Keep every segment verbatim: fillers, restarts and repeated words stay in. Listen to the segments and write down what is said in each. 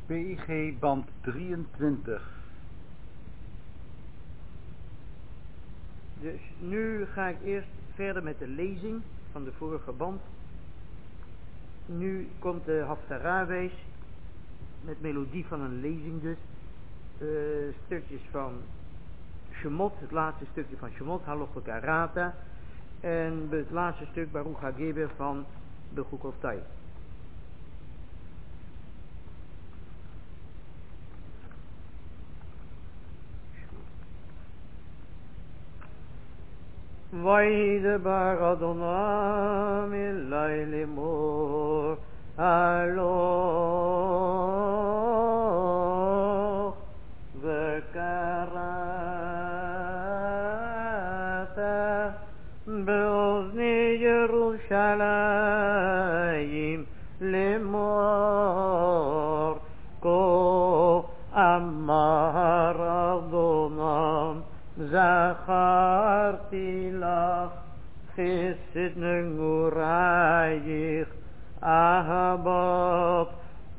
P G band drieëntwintig. Dus nu ga ik eerst verder met de lezing van de vorige band. Nu komt de Haftarah-wees met melodie van een lezing dus. Uh, stukjes van Shemot, het laatste stukje van Shemot, Halochot Karata. En het laatste stuk Baruch HaGeber van Bechukotay. Vaydebar Adonam Elai lemor Aloch Vekarata Beozni Yerushalayim lemor Ko Amar Adonam Zacharti lach Chesed Negurayich Ahabot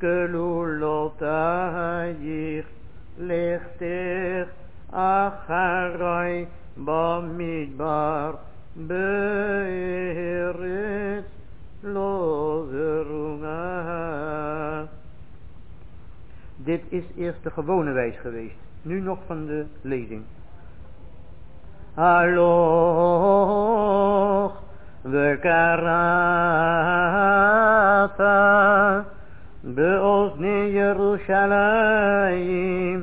Kelulotayich Lechtech Acharai Bamidbar Be'eretz Lo Zerunga. Dit is eerst de gewone wijs geweest. Nu nog van de lezing. Haloch vekarata beozni Yerushalayim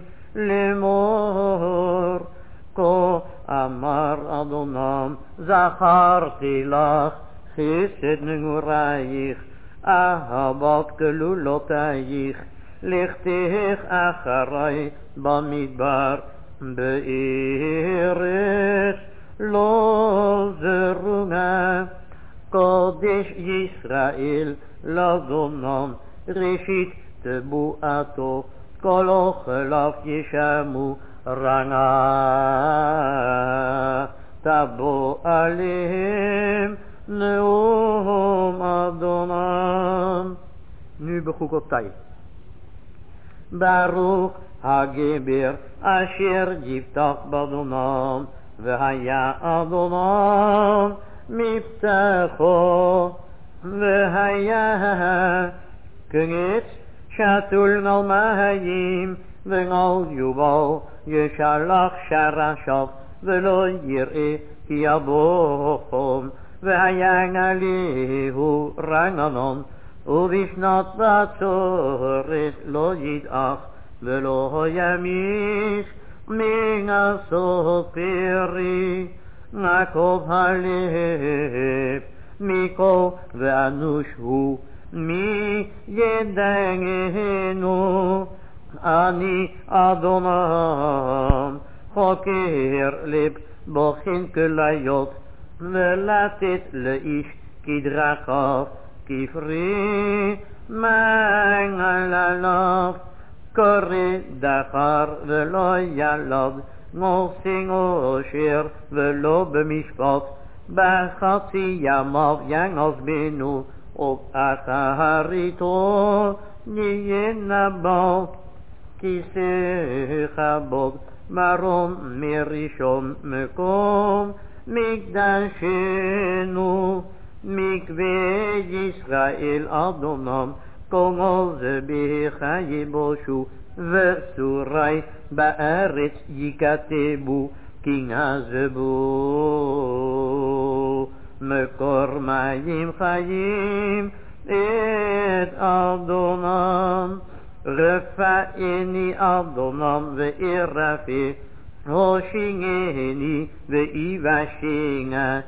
lemor ko amar Adonam zacharti lach chesed negurayich ahabat kelulotayich lechtech acharai bamidbar Be'eretz lo zerunga Kodesh Yisrael Ladonam Reshit tebu'ato Kol ochelaf yeshamu ranga Tabo alehem neom Adonam. Nu Bechukotay. Baruch HaGeber Asher Yiftach Badonam V'haya Adonam Miftacho V'haya K'netz Shatul Nal Mahayim V'nal Yubal Yeshalach Sharashav V'lo Yir'e Ki Abochom V'haya Ngalihu Ranganon Uvishnat Batzoret Lo Yid'ach Velo yamish mingasot peri Nakov haleb Miko ve'anushu Mi yedengenu Ani Adonam Choker lib Bochin kelayot Velatet leish Kidrachav Kifri Mangalalav Kore dachar velo yalad Nosing osher velo b'mishpat B'chatzi yamav yangaz benu Ob acharito niyenabal Kisecha bod marom merishon mekom Mikdashenu Mikve Yisrael Adonam Kongol zebecha yiboshu Vesurai ba'aretz yikatebu Kingazebu Mekor mayim chayim Et Adonam Refa'eni Adonam Ve'irafi Hoshingeni Ve'ivashinga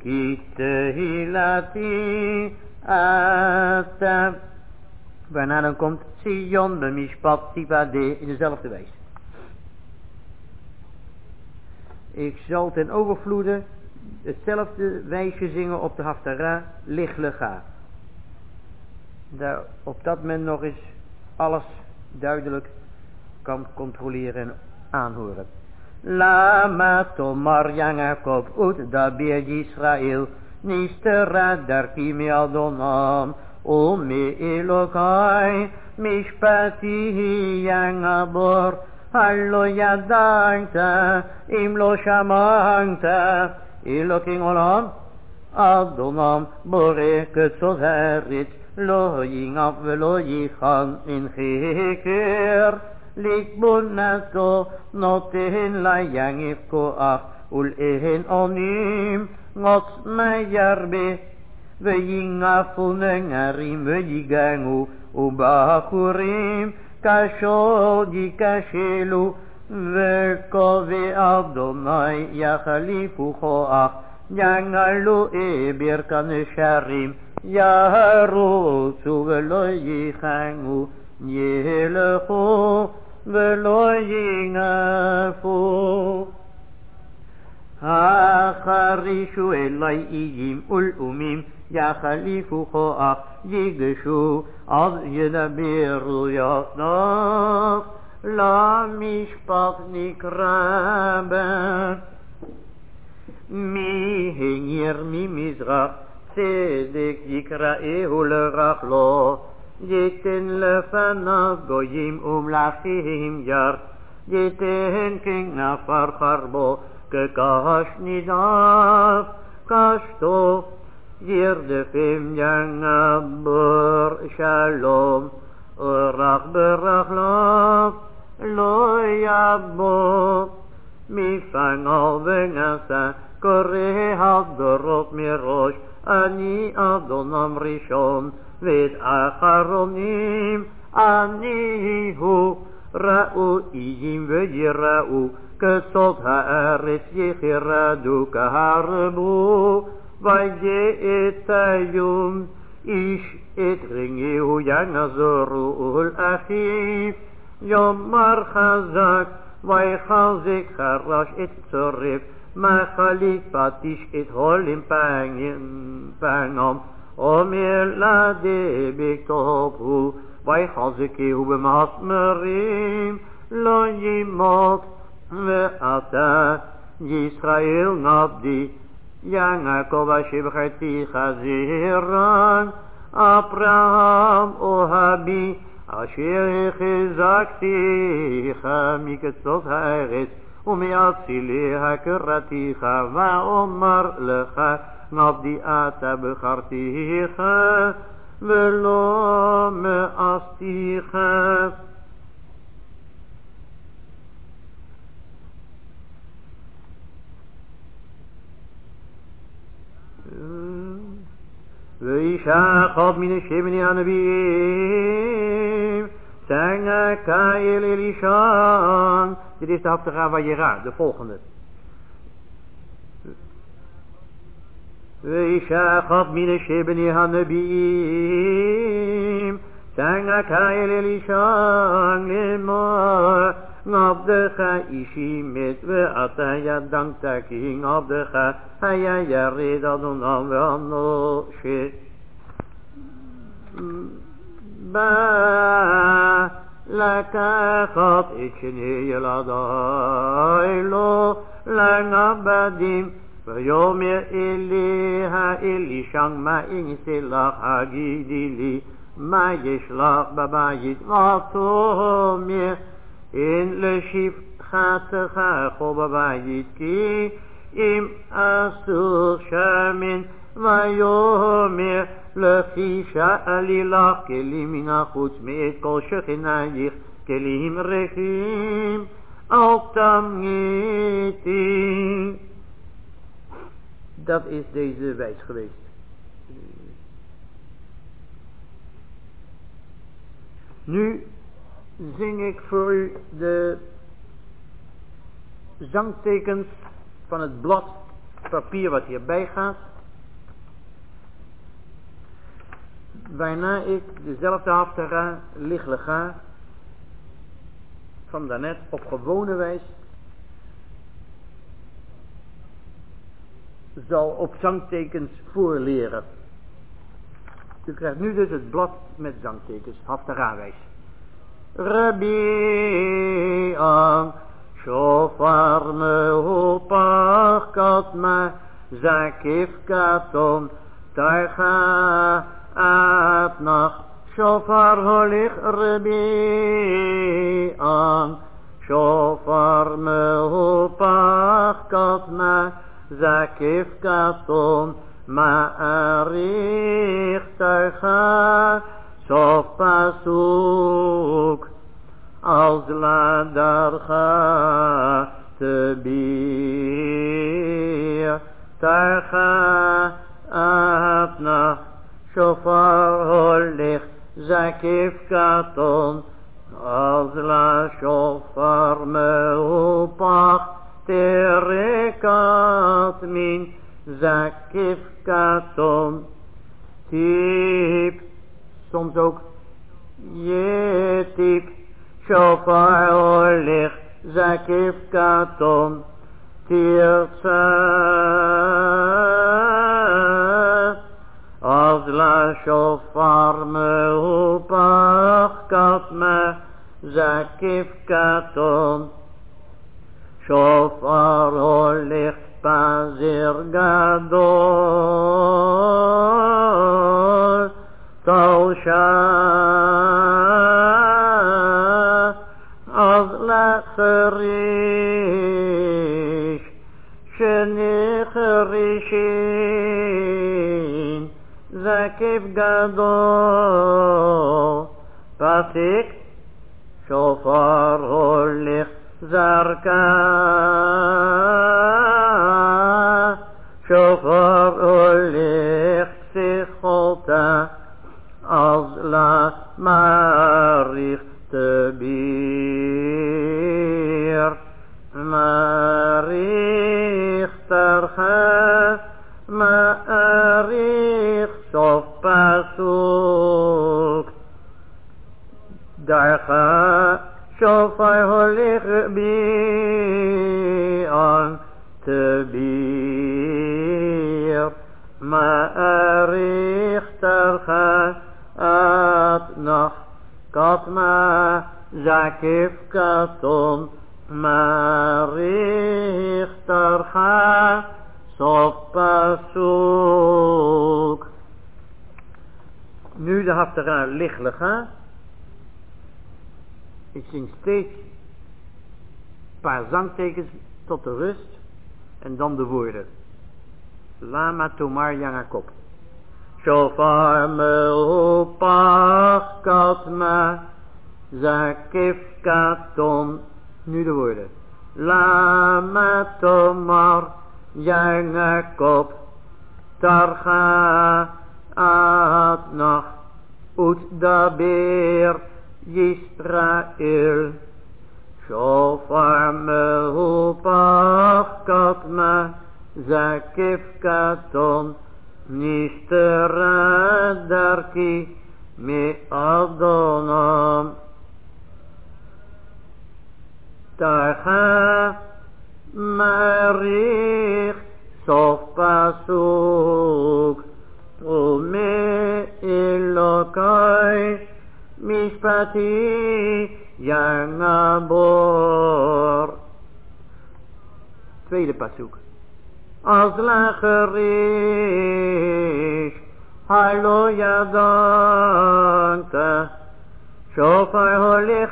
Kitehilati Ata. Waarna dan komt Sion b'mishpat tivadeh in dezelfde wijze. Ik zal ten overvloede hetzelfde wijsje zingen op de Haftarah Lichlega. Daar op dat men nog eens alles duidelijk kan controleren en aanhoren. Lama tomar Yaakov ut dabir Yisrael Nistera darki mi Adonam ומאלוקי משפטי ינבור, הלא ידעת אם לא שמעת, אלוקים עולם אדונם בורא קצות הארץ, לא ינף ולא ייחן אין חקר, לקבונתו נותן ליניב כוח, ולאהן עונים עוצמה ירבה, וינפו נערים ויגענו, ובחורים קשות ייכשלו, וקובע אדוני יחליפו כוח, ינעלו אבר כנשרים, ירוצו ולא ייחנו, ילכו ולא ינפו. החרישו אלי איים ולאומים, יחליפו כוח, ייגשו אז ידברו יחדיו, למשפט נקרא בה. מהעיר ממזרח צדק יקראהו לרך לו, ייתן לפניו גויים ומלכים יר, ייתן כנפר חרבו כקש נידף, קשתו ירדפם ינבר שלום, אורך ברחלוף לא יבוא, מפניו ונשא קורא הדורות מראש, אני אדונם ראשון ואת אחרונים אני הוא, ראו איים ויראו, קצות הארץ יחרדו כהרבו, ויית היום איש את רעהו ינזרו אל אחיו, יאמר חזק ויחזק חרש את צורף, מחליפת איש את הולם פנם, אומר לדבק תאהבו, ויחזקהו במסמרים לא ימות. ואתה ישראל נבדי, יעקב אשר בחרתיך זרען, אברהם אוהבי אשר החזקתיך מקצות הארץ, ומאציליה קראתיך, ואומר לך נבדי אתה בחרתיך ולא מאסתיך. ואישה אחת מן שבני הנביאים צעקה אל אלישע. Dit is de Haftarah Vayera, de volgende. ואישה אחת מן שבני הנביאים צעקה אל אלישע לאמור, עבדך אישי מת ואתה ידעת כי עבדך היה ירד אדונם ואנושה. בא לקחת את שני ילדי לו לעבדים, ויאמר אליה אלישע, מה אעשה לך? הגידי לי מה יש לך בבית? ותאמר אין לשפחתך חוב בבית, כי אם אסור שמן. ויאמר לפי שאלי לך כלים מן החוץ, מאת כל שכנייך כלים ריקים אל תמעיטי. Dat is deze wijs geweest. Nu zing ik voor u de zangtekens van het blad papier wat hierbij gaat, waarna ik dezelfde Haftarah Lichlega van daarnet op gewone wijs zal op zangtekens voorleren. U krijgt nu dus het blad met zangtekens, Haftarah wijs. Rabbi'am shofar mehupach katma zakif katom tarcha at nach shofar holich rebi'an shofar mehupach katma zakif katon ma'arich tarcha sof pasuk als ladarcha tebir tarcha atna shofar holich zakif katon als la shofar mehupach terekat min zakif katon tip soms ook jetip shofar holich zakif katon tirtsa als la shofar mehupach katma zakif katon shofar holich pazir gadol talsha az la cherish sheni cherishin zakif gadol pasik shofar holich zarka shofar holich sichota az la marich tebir marich tarcha marich sof pasuk darcha shofar holich bi'an tebir ma'arich tarcha at nach katma zakif katon ma'arich tarcha sof pasuk. Nu de haftara lichtlega. Ik zing steeds een paar zangtekens tot de rust en dan de woorden. Lama Tomar Yangakop. Shofar mehupach katma zakif katon. Nu de woorden. Lama Tomar Yangakop. Tarcha atnach ut daber Yisrael shofar mehupach katma zakif katon nistera darki mi adonam tarcha marich sof pasuk ume Elokai Mishpati Yangabor. Tweede pasuk. Als lacherish Halo yadanta Shofar holich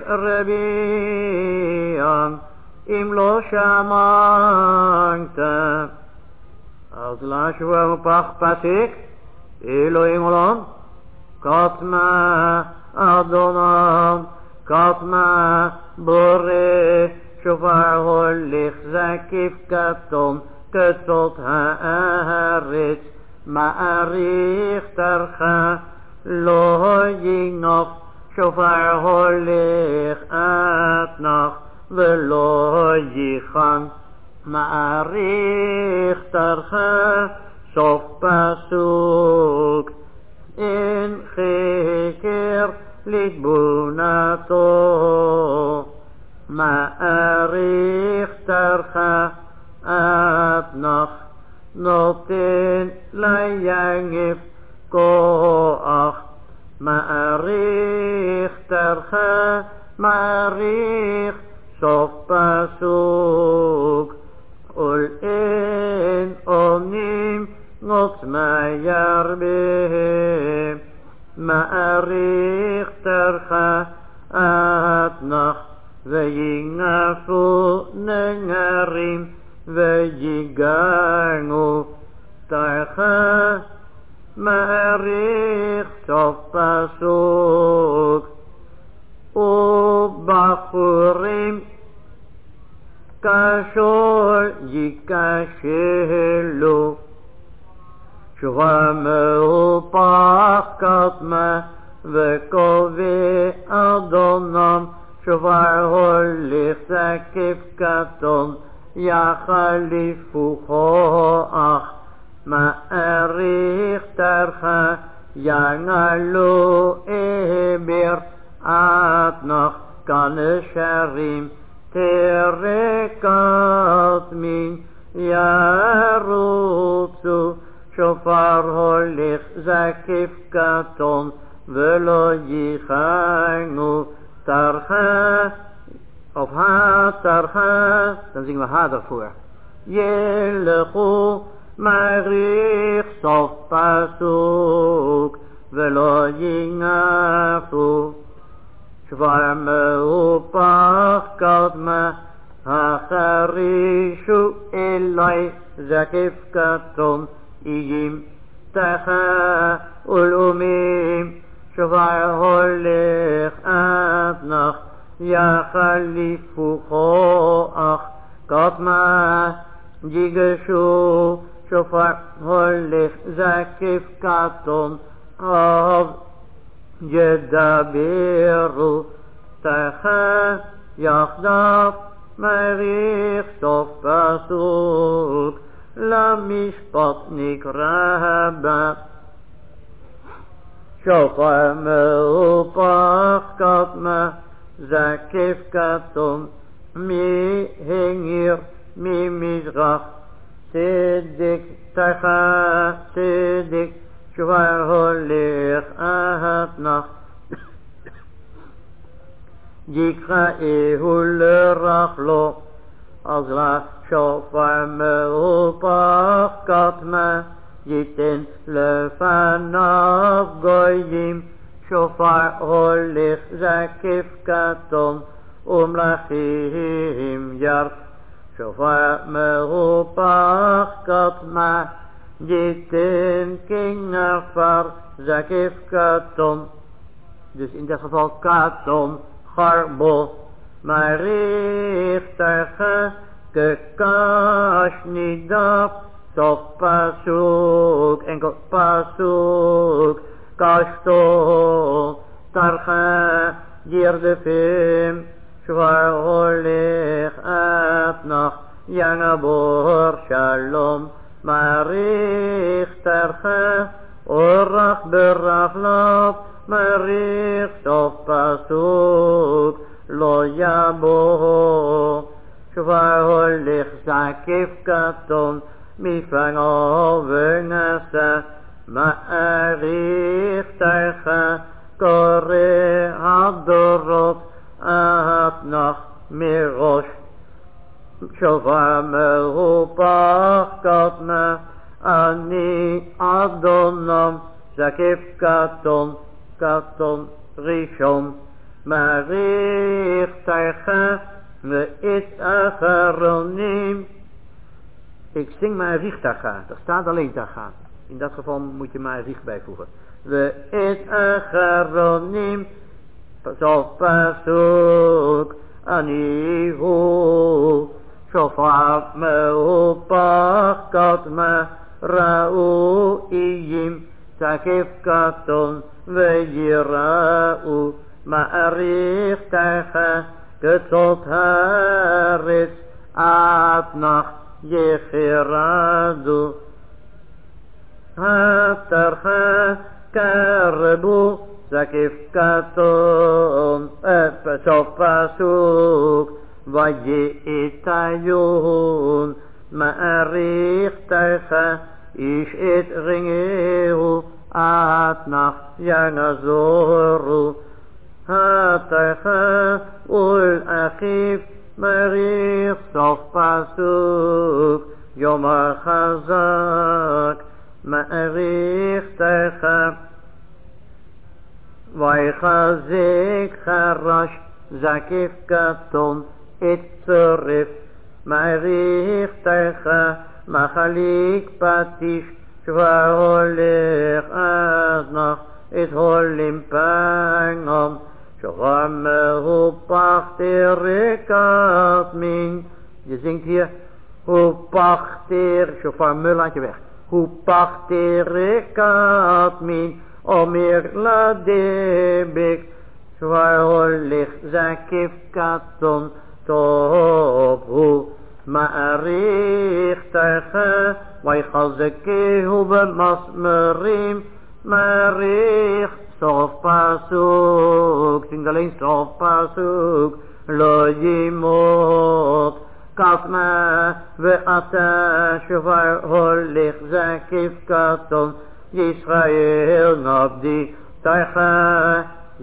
rebi'an Im lo shamanta. Als lacherish pach pasik Elohim olam Katma Adonam Katma Bore Shofar holich zakif katon Ketzot haaretz Ma'arich tarcha Lo yinof Shofar holich atnach Velo yichan Ma'arich tarcha Sof pasuk in geker litbunato ma'arich tarcha atnach noten layangif koach ma'arich tarcha ma'arich sof pasuk ul en onim Not my yarbe ma'arich tercha atnach v'yingafu nengarim v'yigangu tercha ma'arich sof pasuk u'bachurim kashor yikashelu Shvameu pachkatma v'kovi adonam shvar holich zakif katon yachalifucho ach ma'arich tarcha yangalu emir atnach kanesharim terekat min yarutzu Shofar holich zakif katon velo yichangu tarcha of ha tarcha, dan zingen we ha daarvoor. Yelechu marich sof pasuk velo yingafu shvar meu pachkat ma hacharishu elai zakif katon Iyim tacha ulumim shvar holich adnach yachalifucho ach katma yigeshu shvar holich zakif katon av yedabiru tacha yachdav marich sof pasuk La mishpat nikraba Shofar meu pachkatma Zakif katon Mi hengir mi mizrach Sedik tacha Sedik Shofar holich ahatnach Yikra ehul rachlo Azla shofar meu pachkatma Yitin lefanav goyim Shofar holich zakif katon Umlachim yar Shofar meu pachkatma Yitin kingafar zakif katon Dus in dit geval katon garbo Marich tarcha kekash nidaf sof pasuk enkel pasuk kashto tarcha jirdefim shvar holich atnach yangabor shalom marich tarcha orach berachlav marich sof pasuk Lo yabo Shvar holich zakif katon Mifang overnasa Ma'arich tarcha Kore hadorot Atnach mirosh Shvar mehu pachkatma Ani adonam Zakif katon Katon rishon Marich tarcha ve'it acharonim. Ik zing Marich tarcha. Er staat alleen tarcha. In dat geval moet je Marich bijvoegen. Ve'it acharonim. Sof pasuk anihu. Shofar mehu pachkatma ra'u iyim. Zakif katon ve'yira'u. Ma'arich tarcha ketzot haaretz atnach yechiradu ha-tarcha karbu zakif katon sof pasuk vayi'itayun ma'arich tarcha ish et ringehu atnach yanazoru Ha-tarcha ul-achif marich sof pasuk yomar chazak ma'arich tarcha ויחזק חרש זקיף קטון את צורף מעריך תרחה מחליק פטיש כבר הולך אזנח את הולים פנגום שוחר מהופך terrekat min. Je zingt hier hoe pachter, shofar mul laat je weg. Hoe pachter min omir la debik zwaar holig zakif katon top hoe ma'arich tarcha ויחזקהו במסמרים מעריך סוף פסוק, zingt alleen סוף פסוק, לא ימות קטמה ואתה שופר הולך זקיף קטון ישראל נבדי תרחה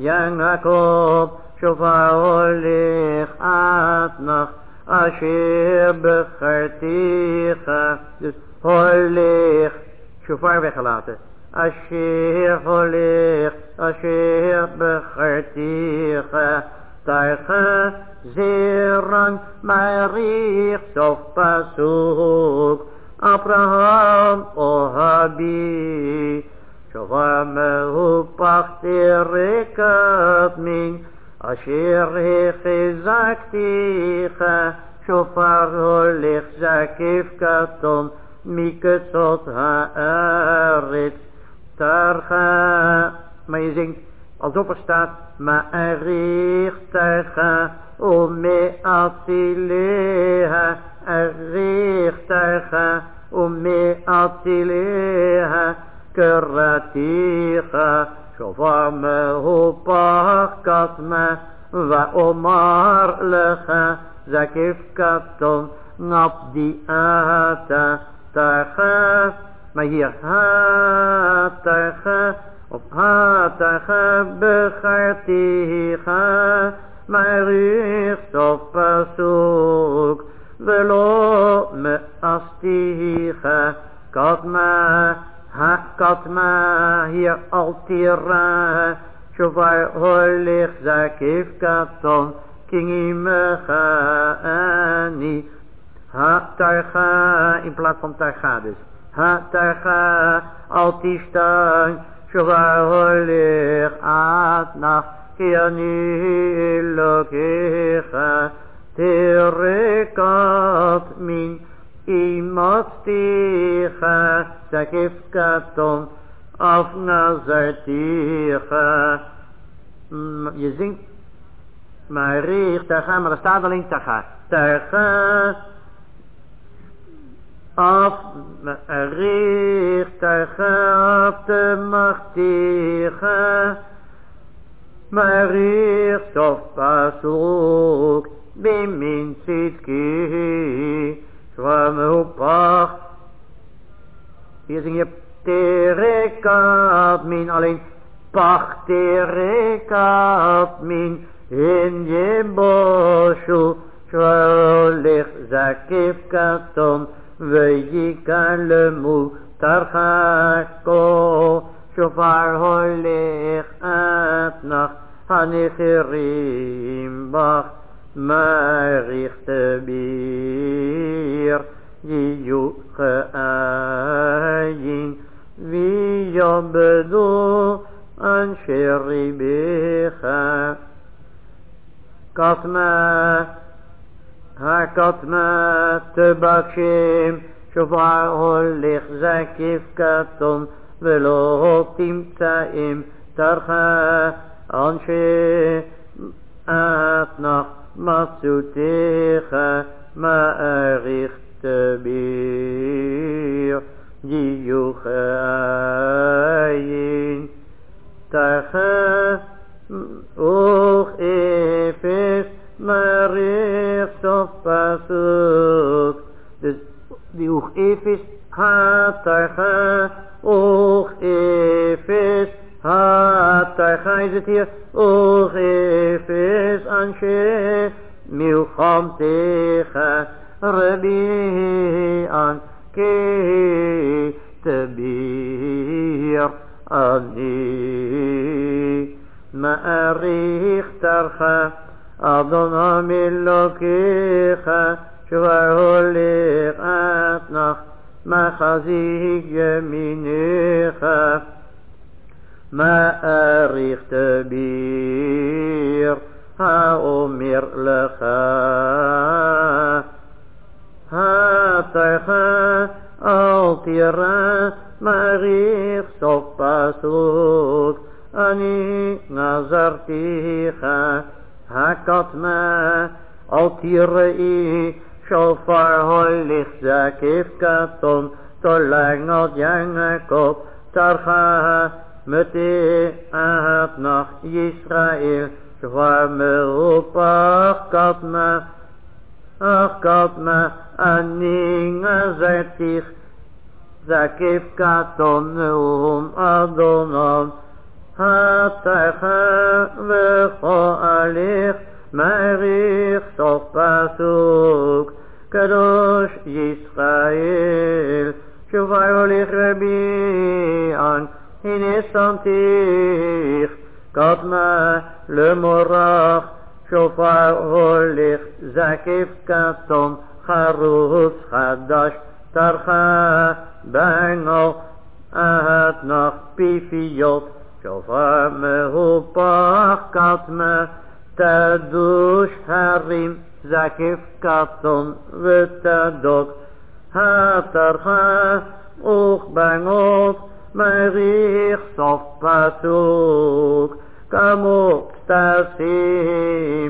יעקב שופר הולך אתנך אשר בחרתיך. Dus holig, shofar weggelaten. Asher holig, asher becharticha. Tarcha zeran marich sof pasuk. Abraham ohabi. Shofar mehu pachtirekat min. Asher hechizakticha. Shofar holig zakif katon. Miketsot haaretz tarcha. Maar je zingt alsof er staat ma'arich tarcha ume atileha arich tarcha ume atileha keraticha shofar mehu pachkatma wa omar lecha zakif katon nabdi ata tarcha. Maar hier ha tarcha of ha tarcha becharticha marich sof pasuk velo me asticha katma ha katma hier altira shofar holig zakif katon kingim ani. Ha tarcha in plaats van tarcha dus. Ha tarcha altistan shofar holig atnach kiani lokecha terekat min imatsticha zakif katon af nazarticha. Je zingt marich tarcha, maar er staat alleen tarcha. Tarcha af marich tarcha af te machticha marich sof pasuk bimin sitki zwamu pach. Hier zing je terekat min, alleen pach terekat min in je boshu shwalich zakif katon ויגלמו תרחקו שופר הולך אתנך הנחירים בך מעריך תביר יהיו חיים ויעבדו אנשי ריבך. קטמה הקטמה תבקשים שופר הולך זקיף קטון ולא תמצאים תרחה אנשי אתנך מצותיך מעריך תביר יהיו חיים תרחה וכאפס marich sof pasuk. Dus die oog efes ha tarcha, oog efes ha tarcha is het hier. Oog efes anshe milcham techa rabi an ke tebir ani Ma'arich tarcha Adonam Elokecha Shvar holich atnach Machazik yeminecha Ma'arich tabir Ha'omer lecha Ha'tarcha Al tira Ma'arich sof pasuk Ani nazarticha Hakatma Al tirai Shofar holich zakif katon Tolangot Jacob Tarcha Mete ahat nach Yisrael Shofar meupach katma Ach katma Ani nazartich Zakif katon Neum Adonam Hatarcha Vecho alich Ma'arich sof pasuk Kadosh Yisrael Shofar holich Rabbian Hine samtich Katma lemorach Shofar holich Zakif katon Charutz chadash Tarcha Bangel Ahat noch Pifiot Shofar mehupach Katma Tadush harim zakif katon v'tadok hatarcha uchbangot ma'arich sof pasuk kamot tasim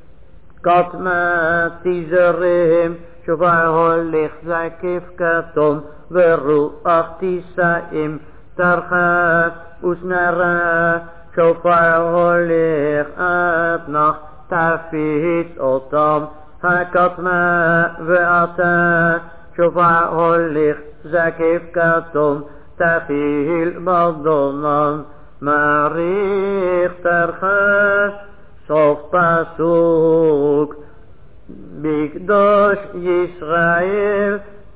katma tizerim shofar holich zakif katon v'ruach tisaim tarcha usnara Shofar holich atnach tafit otam hakatma ve'ata Shofar holich zakif katon tafil baldonan Ma'arich tarcha sof pasuk Bikdosh Yisrael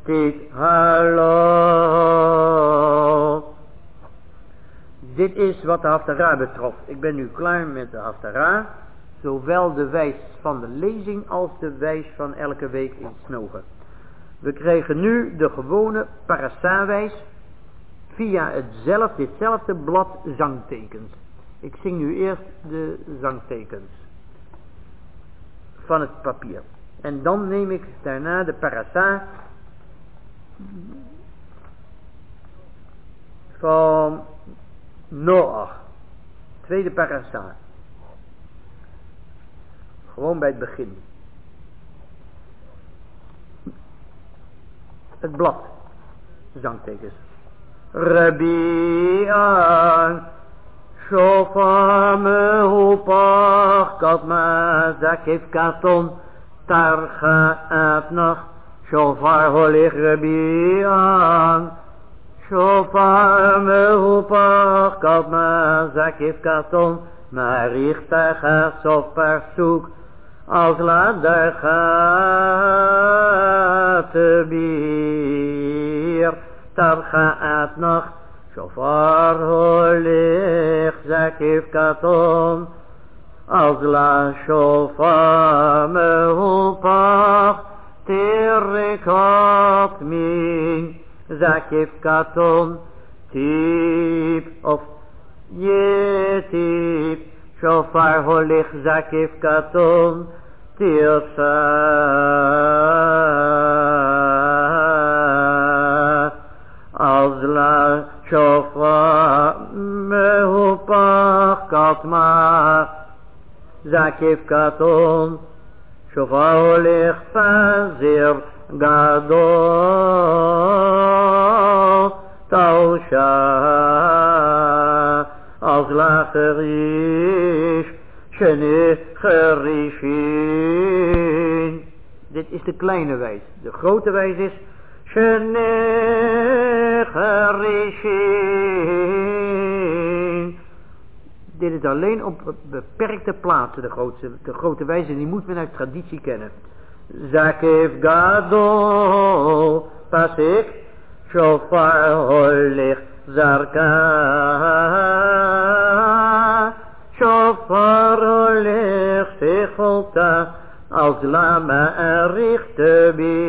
tithalo. Dit is wat de Haftara betrof. Ik ben nu klaar met de Haftara. Zowel de wijs van de lezing als de wijs van elke week in Snogen. We krijgen nu de gewone parasa-wijs via hetzelfde, ditzelfde blad zangtekens. Ik zing nu eerst de zangtekens van het papier. En dan neem ik daarna de parasa van Noach, tweede parasa. Gewoon bij het begin. Het blad. Zangtekens. Rabbian Shofar mehupach katma zakif katon tarcha atnach Shofar holich Rabbian Shofar mehupach katma zakif katon Ma'arich tarcha sof pasuk als laat daar gaat de bier tarcha atnach Shofar holich zakif katon als la shofar mehupach tirikot min zakif katon tip of yetip Shofar holich zakif katon tirsa als la shofar mehupach katma zakif katon shofar holich pazir gadol tausha als la gerish shene gerishin. Dit is de kleine wijs. De grote wijs is shene gerishin. Dit is alleen op beperkte plaatsen de grote, de grote wijze. En die moet men uit traditie kennen. Zakif gadol pasik shofar holich zarka Shofar olich secholta, als lama erich te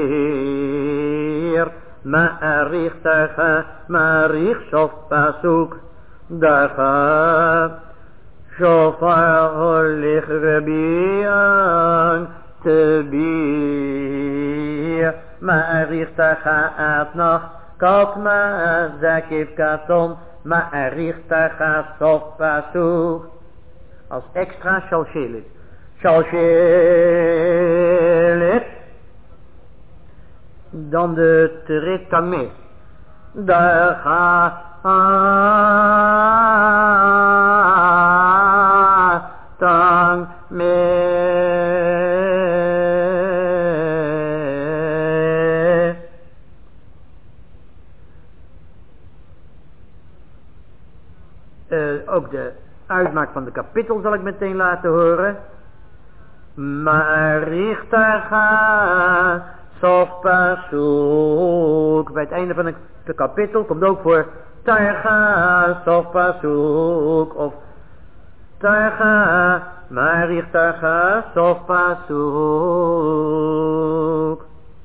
beer. Ma erich daga, ma erich sof pasuk, daga. Shofar olich rebian te beer. Ma erich daga at nog, kat ma zakif katon, ma erich daga sof pasuk. Als extra shalshelit. Shalshelit. Dan de teretamis. Daar ga tang me. Uh, ook de uitmaak van de kapittel zal ik meteen laten horen. Maar richtaga sof pasuk. Bij het einde van het kapittel komt ook voor targa sof pasuk. Of targa maar richtaga sof pasuk.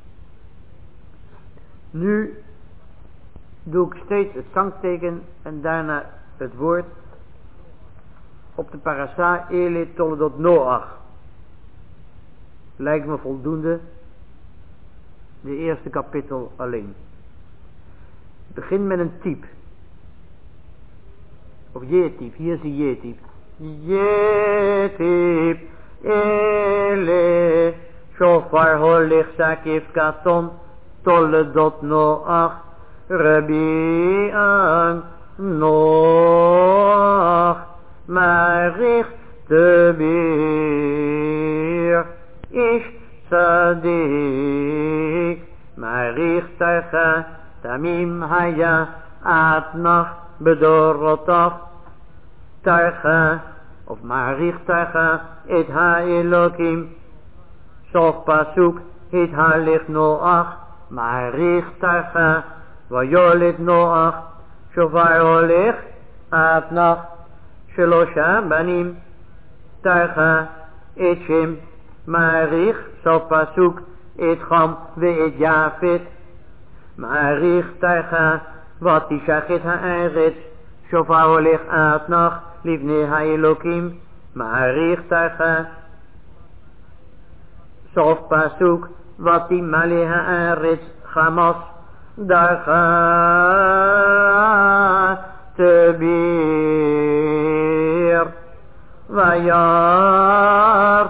Nu doe ik steeds het zangteken en daarna het woord op de parasa Eli Toledot Noach. Lijkt me voldoende. De eerste kapittel alleen. Ik begin met een type. Of je-type. Hier is een je-type. Je-type. Eli. Shofar holich zakif katon. Toledot Noach. Rebian Noach. Marich te beer is sadik. Marich tacha tamim haya atnach bedorotach. Tacha of marich tacha et ha elokim. Sof pasuk et ha lich Noach. Marich tacha vayolit Noach. Shofar holich atnach. Shelosha banim tarcha et shem marich sof pasuk et cham ve et jafet marich tarcha wat ishachet haaretz shofar olech atnach livnei haelokim marich tarcha sof pasuk wat imale haaretz chamas darcha te beer vayar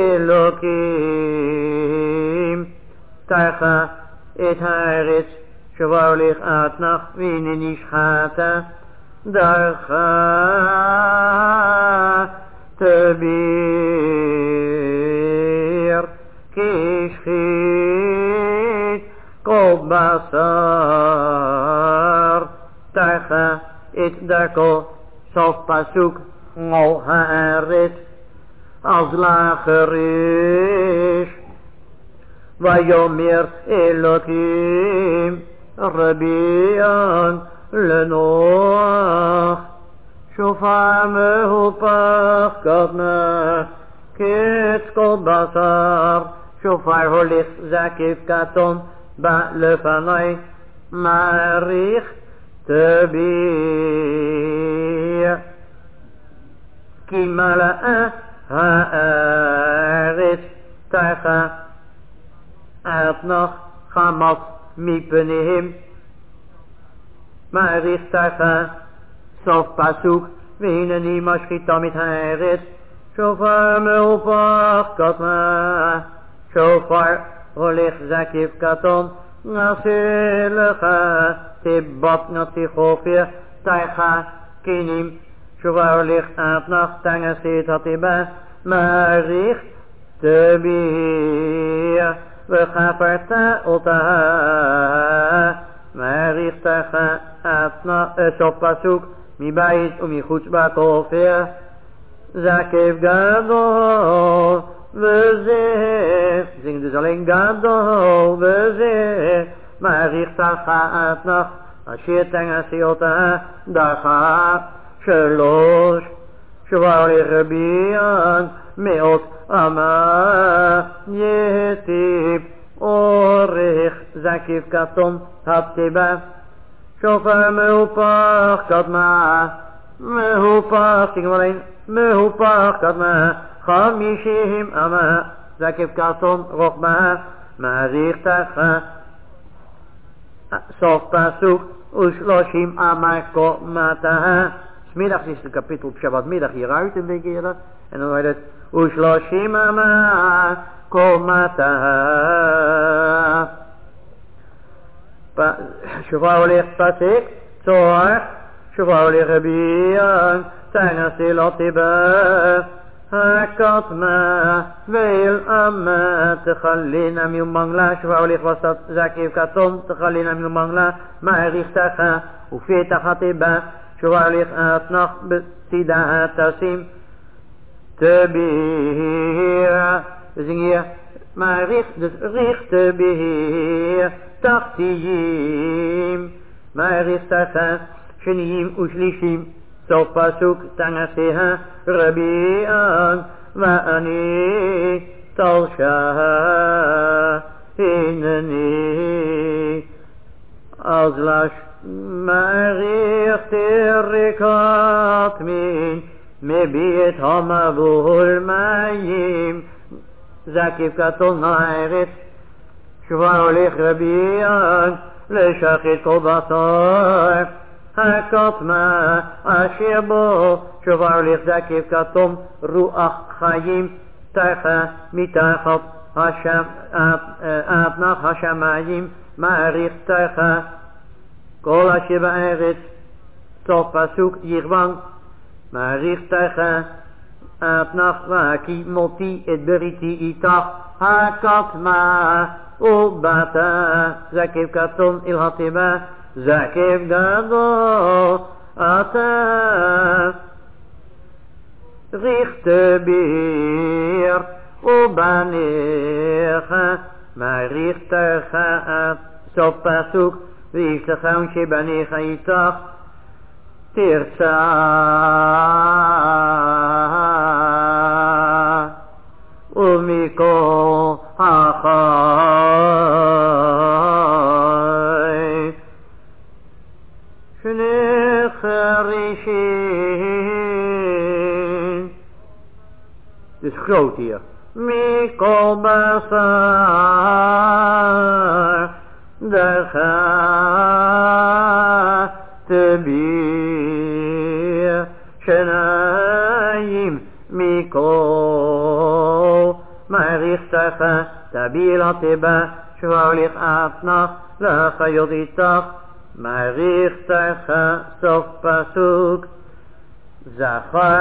elokim tarcha et haaretz shofar olech atnach v'hine nishchata darcha te beer ki shchit kol basar tarcha et darko sof pasuk ngol haaret als lager is vayomer elokim rebian lenoach shofar mehupach kadna kets kol basar shofar holich zakif katon ba lefanai marich te beer ki mala'a haaretz tarcha atnach chamat mipenehim marich tarcha sof pasuk v'hineni mashchita mit haaretz shofar mehupach katna shofar holich zakif katon naselecha tibbat natichofir tarcha kinim shofar holich atnach tangasit hatiba marich te beer v'chafarta ota marich tarcha atnach sof pasuk mi bayit umichutz bakofir zakif gadol v'zeh zingen dus alleen gadol v'zeh marich tarcha atnach asher tangasit ota darcha Shalosh שוואלי רביען מאות אמה יטיב אורך זקיף כתום הפתיבה שופר מהופך קדמה מהופך תגמרין מהופך קדמה חמישים אמה זקיף כתום רוחבה מעריך תחה סוף פסוק ושלושים אמה קומתה. Smiddags is het kapitel op Shabbatmiddag hieruit een beetje eerder. En dan wordt het Ushloshim ama komata. Shofar olich pasik, zoar, shofar olich rabian, tana silotiba. Hakatma, veil amma, techalin am yumangla. Shofar olich was dat zakif katon, techalin am yumangla. Ma'arichtacha, ufetachatiba. Shofar olich atnach betida tasim. Te beheer, we zingen hier, maar richt, dus richt te beheer, tachtiyim, maar richt tacha, sheniyim ushlishim, sof pasuk tangaseha, rabi'an, wa'ani, talsha, hineni, azlash, maar richt terikat min, מביט המבול מים זקיף כתום נערת שופר הוליך רביען לשחית כל בשר הקטמה אשר בו שופר הוליך זקיף כתום רוח חיים תחה מתחת אתנח השמיים מעריך תחה כל אשר בארץ סוף פסוק ירבן מעריך תחה אתנח וכי מותי את בריתי איתך הקטמה ובתה זקיף כתום אל התיבה זקיף גדול אתה ריך תביר ובניך מעריך תחה סוף פסוק וישתכם שבניך איתך תרצה ומכל החי שני חרישים. Het is groot hier. מכל בשר דחה תביר שניים מכל מעריך תחה תביר לתיבה שואליך אתנח לחיות איתך מעריך תחה סוף פסוק זכר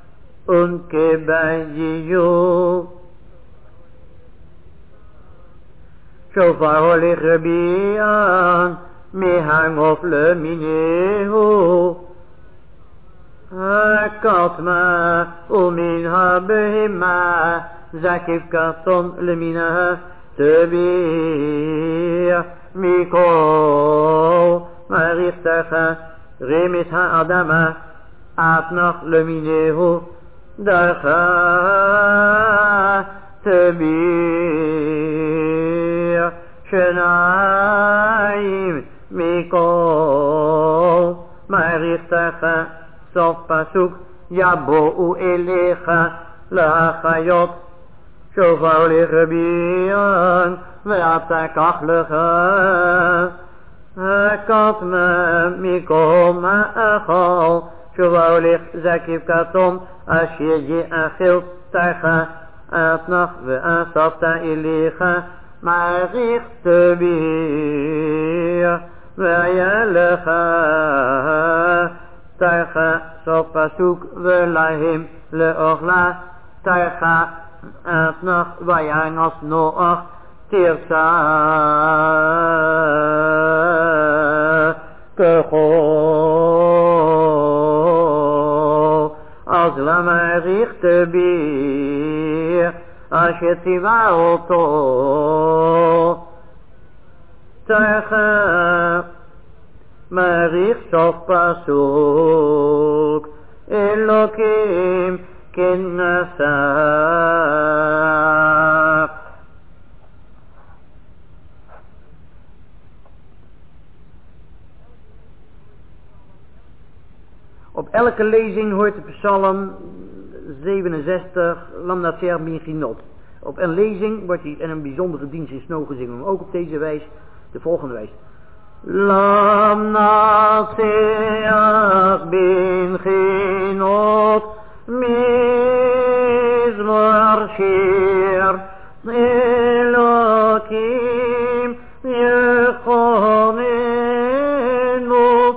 ונקבה שופר הוליך רביען מהנגוף למיניהו הקטמה ומן הבהמה זקיף כתום למינה תביר מכל מעריך תחה רמס האדמה אתנח למיניהו דחה תביר שניים מכל מעריך תחה סוף פסוק יבואו אליך להחיות שופר לרביען ואתה קח לך הקטמה מכל מאכל שופר לך זקיף כתום אשר יאכל תחה אתנח ואספת אליך מעריך תביר והיה לך תחה סוף פסוק ולהם לאוכלה תחה אתנח וינוס נוח תרצה ככל אז למעריך תביר אשר ציווה אותו תחה מעריך סוף פסוק Elohim Kinasaf. Op elke lezing hoort de psalm zevenenzestig, Lamnater Binginot. Op een lezing wordt hij in een bijzondere dienst in Snow gezingen, ook op deze wijze, de volgende wijze. Lamnater Binginot, Mizmor Shir, Elohim Yechonenu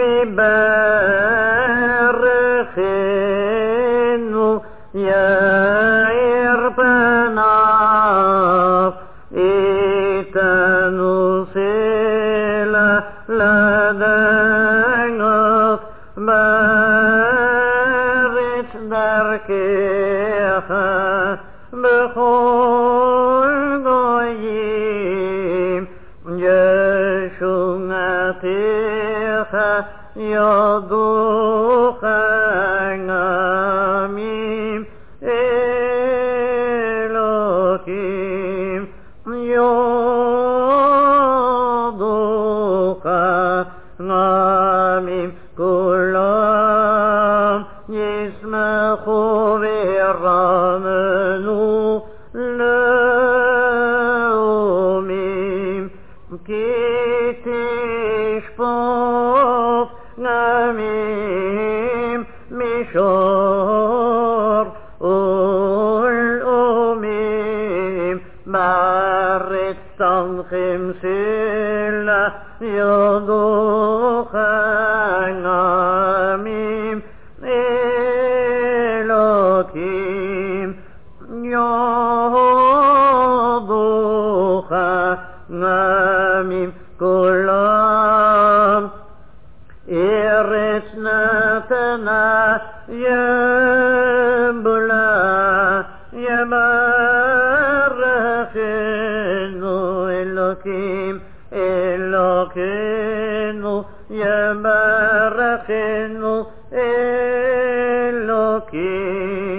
Viberechenu Yair Panav Itanu Sela Ladangot Barit Darkecha Bechol Goyim Yeshungatecha Yaducha Ngamim Elohim Yaducha Ngamim Kulam Yismachu V'Ramenu Leumim Kitishpot Ngamim Mishor Ulumim Barit Tanchim Sila Yaducha Ngamim Elohim Yaducha Ngamim Kulam Eretz Natana Yembula Yemarachenu Elohim Elohenu Yemarachenu Elohim